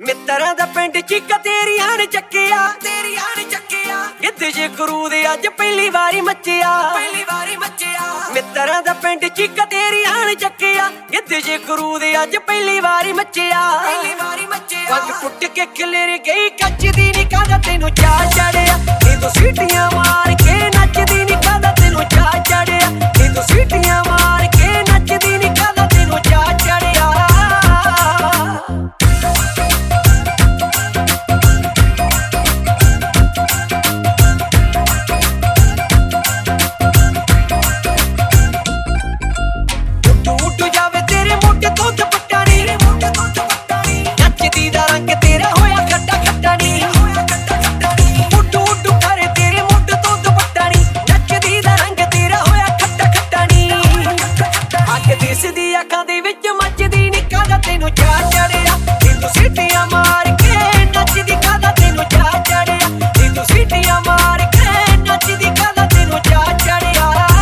ਮਿੱਤਰਾਂ ਦਾ ਪਿੰਡ ਚੀਕਾ ਤੇਰੀਆਂ ਨੇ ਚੱਕਿਆ ਗਿੱਧੇ ਜੇ ਗੁਰੂ ਦੇ ਅੱਜ ਪਹਿਲੀ ਵਾਰੀ ਮੱਚਿਆ ਮਿੱਤਰਾਂ ਦਾ ਪਿੰਡ ਚੀਕਾ ਤੇਰੀਆਂ ਨੇ ਚੱਕਿਆ ਗਿੱਧੇ ਜੇ ਗੁਰੂ ਦੇ ਅੱਜ ਪਹਿਲੀ ਵਾਰੀ ਮੱਚਿਆ ਵੱਜ ਕੁੱਟ ਕੇ ਖਿਲਰ ਗਈ ਕੱਚਦੀ ਨੀ ਕਾਹਦਾ ਤੈਨੂੰ ਚਾਹ ਚੜਿਆ ਨੀ ਤੂੰ ਸੀਟੀਆਂ ਮਾਰ ਕੇ ਨੱਚਦੀ ਨੀ ਕਾਹਦਾ ਤੈਨੂੰ ਚਾਹ ਚੜਿਆ ਨੀ ਤੂੰ ਸੀਟੀਆਂ ਮਾਰ ਕੇ ਨੱਚਦੀ ਨੀ ਕਾਹਦਾ ਤੈਨੂੰ ਚਾਹ ਚੜਿਆ ਅੱਖਾਂ ਦੇ ਵਿੱਚ ਮੱਚਦੀ ਨੀ ਕਾਹਦਾ ਤੈਨੂੰ ਚਾਹ ਚੜਿਆ ਨੀ ਤੂੰ ਸੀਟੀਆਂ ਮਾਰ ਕੇ ਨੱਚਦੀ ਕਾਹਦਾ ਤੈਨੂੰ ਚਾਹ ਚੜਿਆ ਨੀ ਤੂੰ ਸੀਟੀਆਂ ਮਾਰ ਕੇ ਨੱਚਦੀ ਕਾਹਦਾ ਤੈਨੂੰ ਚਾਹ ਚੜਿਆ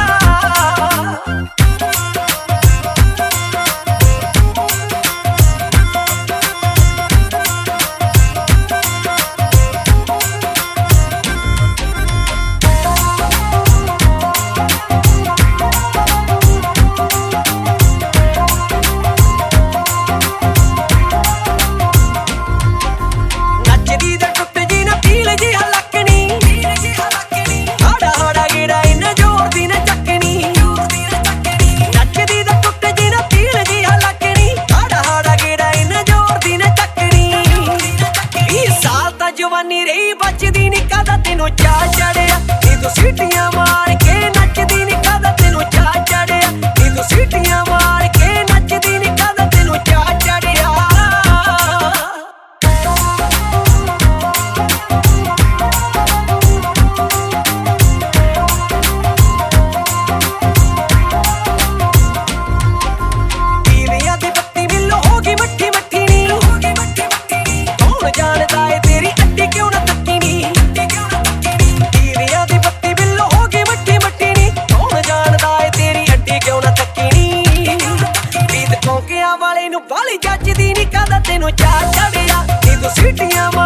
ਜਵਾਨੀ ਰਹੀ ਬਚਦੀ ਨੀ ਕਾਹਦਾ ਤੈਨੂੰ ਚਾਹ ਚੜਿਆ ਨੀ ਤੂੰ ਸੀਟੀਆਂ ਮਾਰ ਕੇ ਨੱਚਦੀ ਨੀ ਕਾਹਦਾ ਤੈਨੂੰ ਚਾਹ ਚੜਿਆ ਨੀ ਤੂੰ ਸੀਟੀਆਂ ਮਾਰ ਕੇ ਨੱਚਦੀ ਨੀ ਕਾਹਦਾ ਤੈਨੂੰ ਚਾਹ ਚੜਿਆ ਦੀਵਿਆਂ ਦੀ ਬੱਤੀ ਮਿਲੋ ਹੋ ਗਈ ਮੱਠੀ ਮੱਠੀ ਨੀ ਕੌਣ ਜਾਣਦਾ ਏ ਤੇਰੀ ਅੱਡੀ ਕਿਉਂ ਨਾ ਤੱਕੀ ਨੀ ਦੀਵਿਆਂ ਦੀ ਬੱਤੀ ਬਿੱਲੋ ਹੋ ਗਈ ਮੱਠੀ ਮੱਠੀ ਨੀ ਕੌਣ ਜਾਣਦਾ ਏ ਤੇਰੀ ਅੱਡੀ ਕਿਉਂ ਨਾ ਤੱਕੀ ਨੀ ਪ੍ਰੀਤ ਕੌਂਕਿਆਂ ਵਾਲੇ ਨੂੰ ਬਾਲੀ ਜੱਜਦੀ ਨੀ ਕਾਹਦਾ ਤੈਨੂੰ ਚਾਹ ਚੜਿਆ ਨੀ ਤੂੰ ਸੀਟੀਆਂ